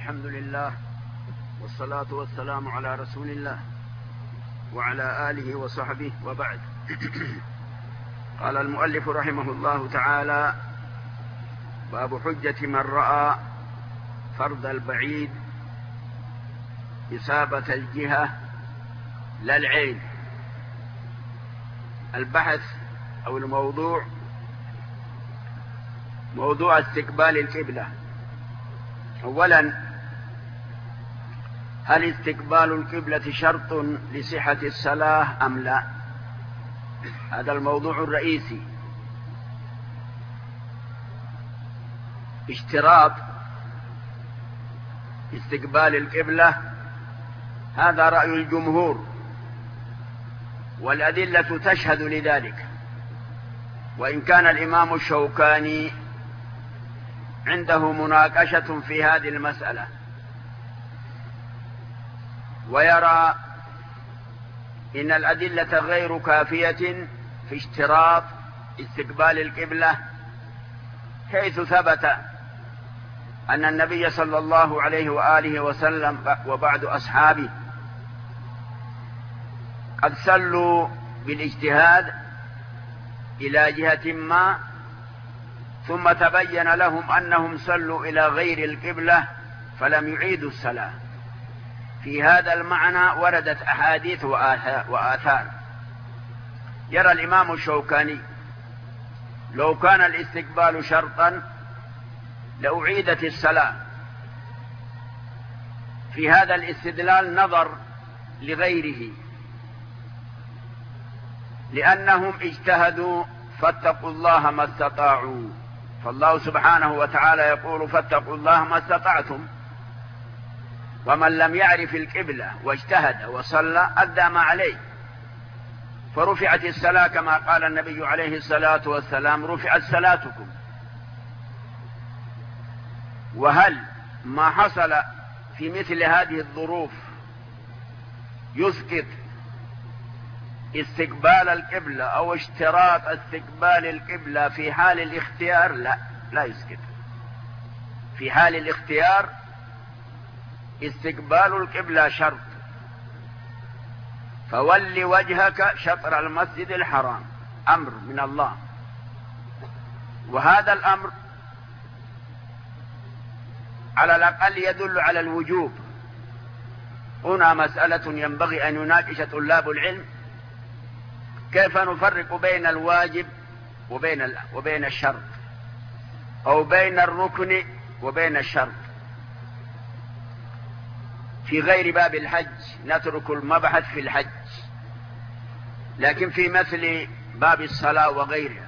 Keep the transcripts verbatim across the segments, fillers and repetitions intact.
الحمد لله والصلاة والسلام على رسول الله وعلى آله وصحبه وبعد. قال المؤلف رحمه الله تعالى: باب حجة من رأى فرض البعيد إصابة الجهة لا العين. البحث أو الموضوع موضوع استقبال القبلة. أولا، هل استقبال القبلة شرط لصحة الصلاة أم لا؟ هذا الموضوع الرئيسي. اشتراط استقبال القبلة هذا رأي الجمهور، والأدلة تشهد لذلك، وإن كان الإمام الشوكاني عنده مناقشة في هذه المسألة، ويرى إن الأدلة غير كافية في اشتراط استقبال القبلة، حيث ثبت أن النبي صلى الله عليه وآله وسلم وبعض أصحابه قد صلوا بالاجتهاد إلى جهة ما، ثم تبين لهم أنهم صلوا إلى غير القبلة فلم يعيدوا الصلاة. في هذا المعنى وردت أحاديث وآثار. يرى الإمام الشوكاني لو كان الاستقبال شرطا لأعيدت الصلاة. في هذا الاستدلال نظر لغيره، لأنهم اجتهدوا فاتقوا الله ما استطاعوا، فالله سبحانه وتعالى يقول: فاتقوا الله ما استطعتم. ومن لم يعرف القبلة واجتهد وصلى أدى ما عليه، فرفعت الصلاة كما قال النبي عليه الصلاة والسلام: رفعت صلاتكم. وهل ما حصل في مثل هذه الظروف يسقط استقبال القبلة أو اشتراط استقبال القبلة في حال الاختيار؟ لا، لا يسقط. في حال الاختيار استقبال القبلة شرط. فول وجهك شطر المسجد الحرام، أمر من الله، وهذا الأمر على الأقل يدل على الوجوب. هنا مسألة ينبغي أن يناقش طلاب العلم: كيف نفرق بين الواجب وبين وبين الشرط، أو بين الركن وبين الشرط. في غير باب الحج نترك المبحث في الحج، لكن في مثل باب الصلاة وغيرها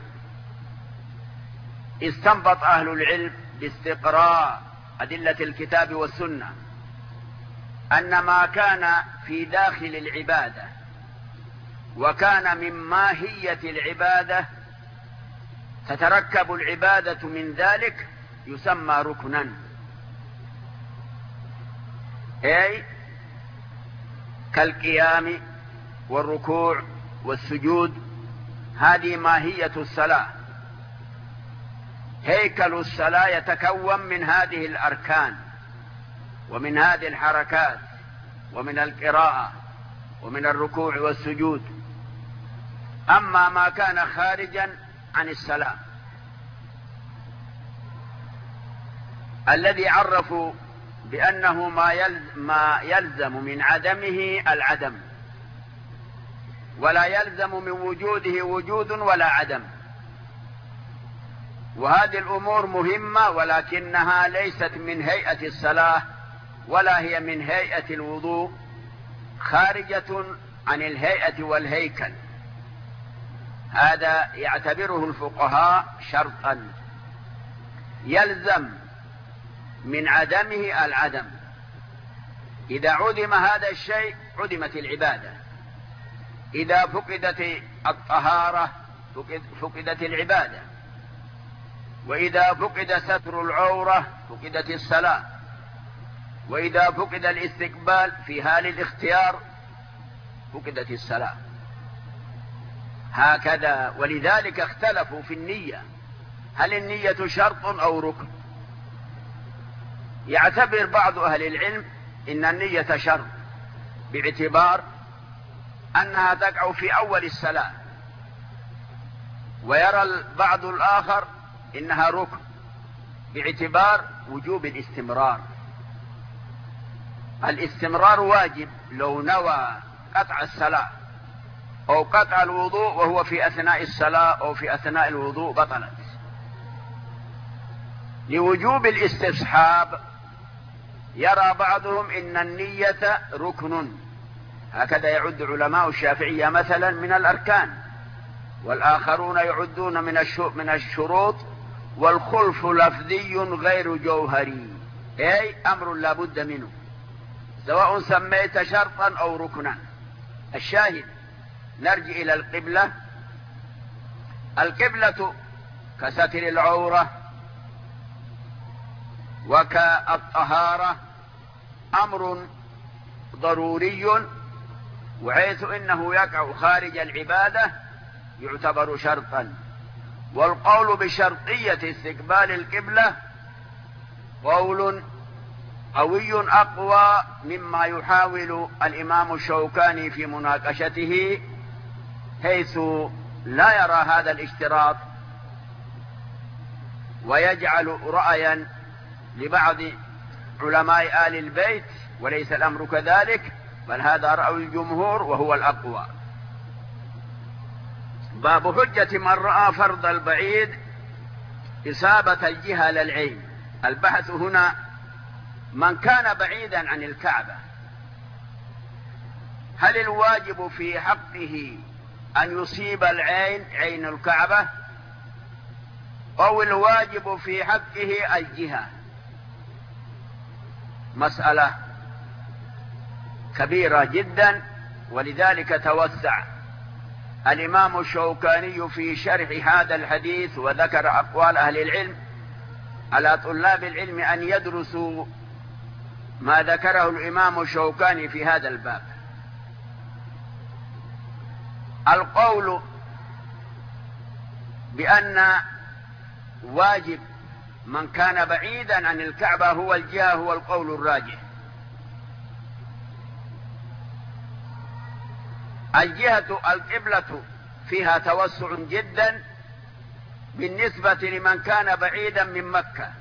استنبط أهل العلم باستقراء أدلة الكتاب والسنة أن ما كان في داخل العبادة وكان من ماهية العبادة تتركب العبادة من ذلك يسمى ركنا، أي كالقيام والركوع والسجود. هذه ماهية الصلاة. هيكل الصلاة يتكون من هذه الأركان ومن هذه الحركات ومن القراءة ومن الركوع والسجود. أما ما كان خارجا عن الصلاة الذي عرفوا بأنه ما يلزم من عدمه العدم، ولا يلزم من وجوده وجود ولا عدم. وهذه الأمور مهمة، ولكنها ليست من هيئة الصلاة ولا هي من هيئة الوضوء، خارجة عن الهيئة والهيكل. هذا يعتبره الفقهاء شرطا يلزم من عدمه العدم. إذا عدم هذا الشيء عدمت العبادة. إذا فقدت الطهارة فقدت العبادة. وإذا فقد ستر العورة فقدت الصلاة. وإذا فقد الاستقبال في حال الاختيار فقدت الصلاة. هكذا. ولذلك اختلفوا في النية، هل النية شرط أو ركن؟ يعتبر بعض أهل العلم إن النية شرط، باعتبار أنها تقع في أول الصلاة، ويرى البعض الآخر إنها ركن باعتبار وجوب الاستمرار. الاستمرار واجب لو نوى قطع الصلاة أو قطع الوضوء وهو في أثناء الصلاة أو في أثناء الوضوء بطلت. لوجوب الاستصحاب يرى بعضهم إن النية ركن، هكذا يعد علماء الشافعية مثلا من الأركان، والآخرون يعدون من الشروط، والخلف لفظي غير جوهري، أي أمر لا بد منه سواء سميت شرطا أو ركنا. الشاهد نرجع إلى القبلة. القبلة كستر العورة وكالطهارة أمر ضروري، وحيث إنه يقع خارج العبادة يعتبر شرطا. والقول بشرطية استقبال القبلة قول قوي أقوى مما يحاول الإمام الشوكاني في مناقشته، حيث لا يرى هذا الاشتراط ويجعل رأيا لبعض علماء آل البيت، وليس الأمر كذلك، بل هذا رأي الجمهور وهو الأقوى. باب حجة من رأى فرض البعيد إصابة الجهة للعين. البحث هنا من كان بعيدا عن الكعبة، هل الواجب في حقه أن يصيب العين عين الكعبة، أو الواجب في حقه الجهة؟ مسألة كبيرة جدا، ولذلك توسع الإمام الشوكاني في شرح هذا الحديث وذكر أقوال أهل العلم. على طلاب العلم أن يدرسوا ما ذكره الإمام الشوكاني في هذا الباب. القول بأن واجب من كان بعيدا عن الكعبة هو الجهة هو القول الراجح. الجهة القبلة فيها توسع جدا بالنسبة لمن كان بعيدا من مكة.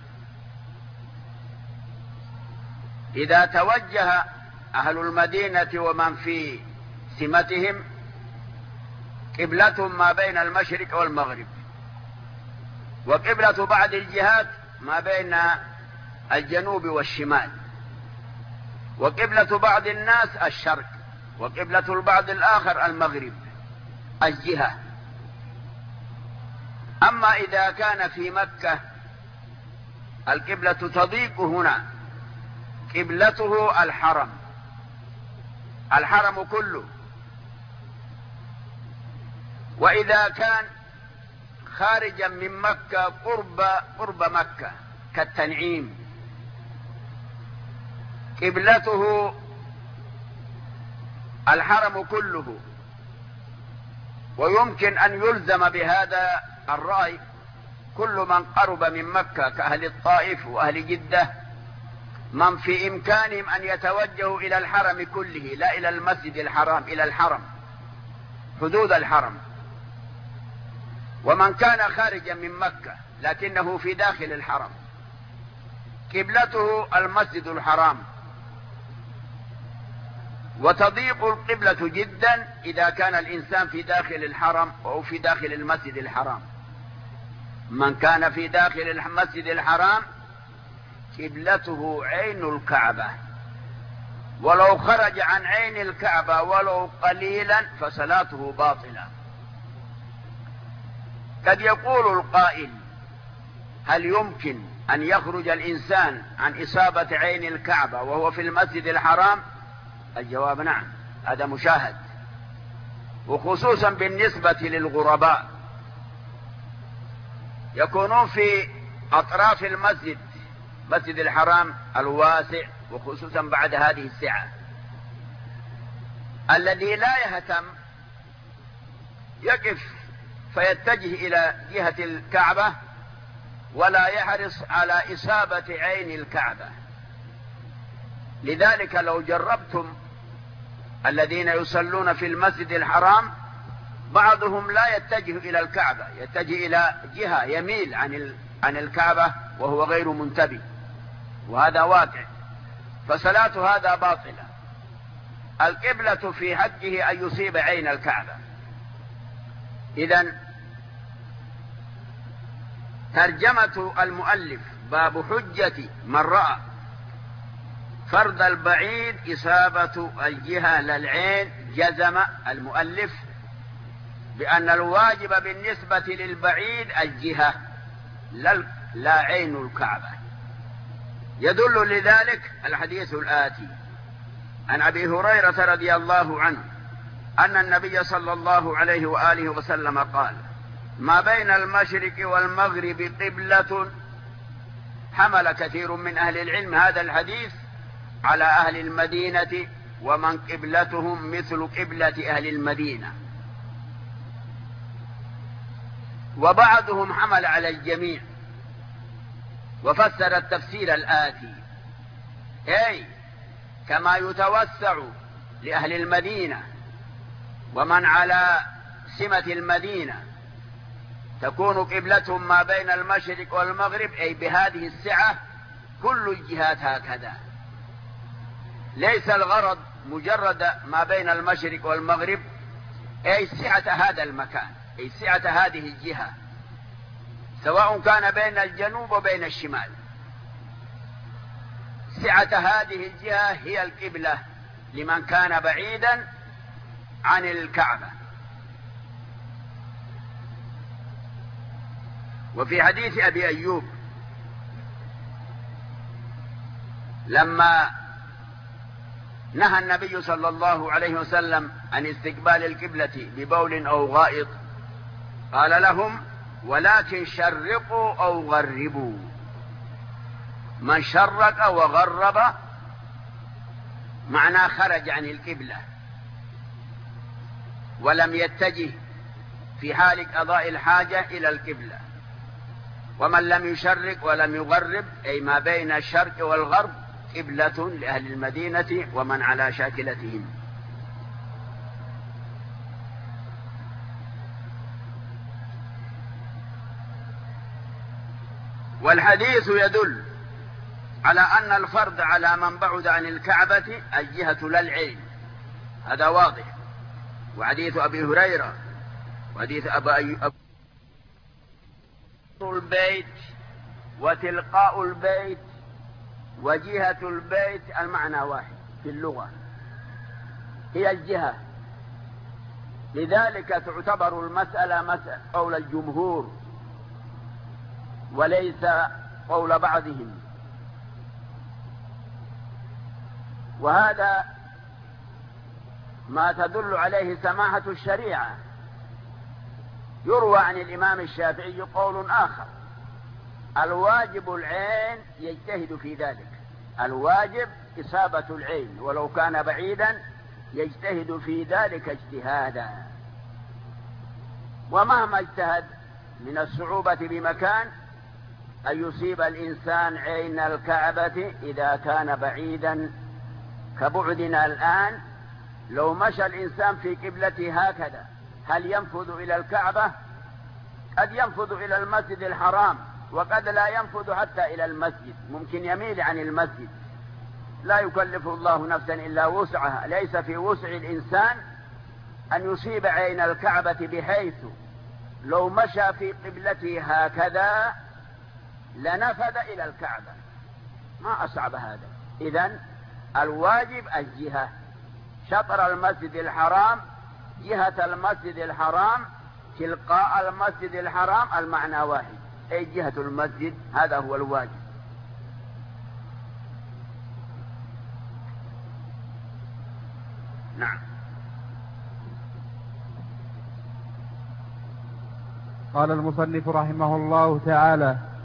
إذا توجه أهل المدينة ومن في سمتهم قبلتهم ما بين المشرق والمغرب، وقبلة بعض الجهات ما بين الجنوب والشمال، وقبلة بعض الناس الشرق، وقبلة البعض الآخر المغرب، الجهة. أما إذا كان في مكة القبلة تضيق هنا، قبلته الحرم، الحرم كله. وإذا كان خارجا من مكة قرب قرب مكة كالتنعيم، قبلته الحرم كله. ويمكن أن يلزم بهذا الرأي كل من قرب من مكة كأهل الطائف وأهل جدة، من في إمكانهم أن يتوجهوا إلى الحرم كله، لا إلى المسجد الحرام، إلى الحرم، حدود الحرم. ومن كان خارجا من مكة لكنه في داخل الحرم قبلته المسجد الحرام. وتضيق القبلة جدا إذا كان الإنسان في داخل الحرم أو في داخل المسجد الحرام. من كان في داخل المسجد الحرام قبلته عين الكعبة، ولو خرج عن عين الكعبة ولو قليلا فصلاته باطلة. قد يقول القائل: هل يمكن أن يخرج الإنسان عن إصابة عين الكعبة وهو في المسجد الحرام؟ الجواب نعم، هذا مشاهد، وخصوصا بالنسبة للغرباء يكونون في أطراف المسجد، مسجد الحرام الواسع، وخصوصا بعد هذه السعة. الذي لا يهتم يقف فيتجه إلى جهة الكعبة ولا يحرص على إصابة عين الكعبة، لذلك لو جربتم الذين يصلون في المسجد الحرام بعضهم لا يتجه إلى الكعبة، يتجه إلى جهة، يميل عن عن الكعبة وهو غير منتبه، وهذا واقع، فصلاة هذا باطلة. القبلة في حقه أن يصيب عين الكعبة. إذن ترجمة المؤلف باب حجة من رأى فرض البعيد إصابة الجهة للعين، جزم المؤلف بأن الواجب بالنسبة للبعيد الجهة لا عين الكعبة. يدل لذلك الحديث الآتي عن أبي هريرة رضي الله عنه أن النبي صلى الله عليه وآله وسلم قال: ما بين المشرق والمغرب قبلة. حمل كثير من أهل العلم هذا الحديث على أهل المدينة ومن قبلتهم مثل قبلة أهل المدينة، وبعضهم حمل على الجميع وفسر التفسير الآتي: أي كما يتوسع لأهل المدينة ومن على سمة المدينة تكون قبلتهم ما بين المشرق والمغرب، أي بهذه السعة كل الجهات هكذا. ليس الغرض مجرد ما بين المشرق والمغرب، أي سعة هذا المكان، أي سعة هذه الجهة، سواء كان بين الجنوب وبين الشمال. سعة هذه الجهة هي القبلة لمن كان بعيدا عن الكعبة. وفي حديث أبي أيوب لما نهى النبي صلى الله عليه وسلم عن استقبال القبلة ببول أو غائط قال لهم: ولكن شرقوا أو غربوا. من شرق وغرب معناه خرج عن القبلة ولم يتجه في حال قضاء الحاجة إلى القبلة. ومن لم يشرق ولم يغرب، أي ما بين الشرق والغرب، قبلة لأهل المدينة ومن على شاكلتهم. والحديث يدل على أن الفرض على من بعد عن الكعبة الجهة لا العين، هذا واضح. وحديث أبي هريرة وحديث أبا أيوب: البيت وتلقاء البيت وجهة البيت المعنى واحد في اللغة، هي الجهة. لذلك تعتبر المسألة مسألة قول الجمهور وليس قول بعضهم. وهذا ما تدل عليه سماحة الشريعة. يروى عن الإمام الشافعي قول آخر: الواجب العين يجتهد في ذلك. الواجب إصابة العين ولو كان بعيدا، يجتهد في ذلك اجتهادا. ومهما اجتهد من الصعوبة بمكان أن يصيب الإنسان عين الكعبة إذا كان بعيدا كبعدنا الآن. لو مشى الإنسان في قبلته هكذا هل ينفذ إلى الكعبة؟ قد ينفذ إلى المسجد الحرام، وقد لا ينفذ حتى إلى المسجد، ممكن يميل عن المسجد. لا يكلف الله نفسا إلا وسعها. ليس في وسع الإنسان أن يصيب عين الكعبة بحيث لو مشى في قبلته هكذا لنفذ إلى الكعبة. ما أصعب هذا. إذن الواجب الجهة، شطر المسجد الحرام، جهة المسجد الحرام، تلقاء المسجد الحرام، المعنى واحد، أي جهة المسجد، هذا هو الواجب. نعم. قال المصنف رحمه الله تعالى: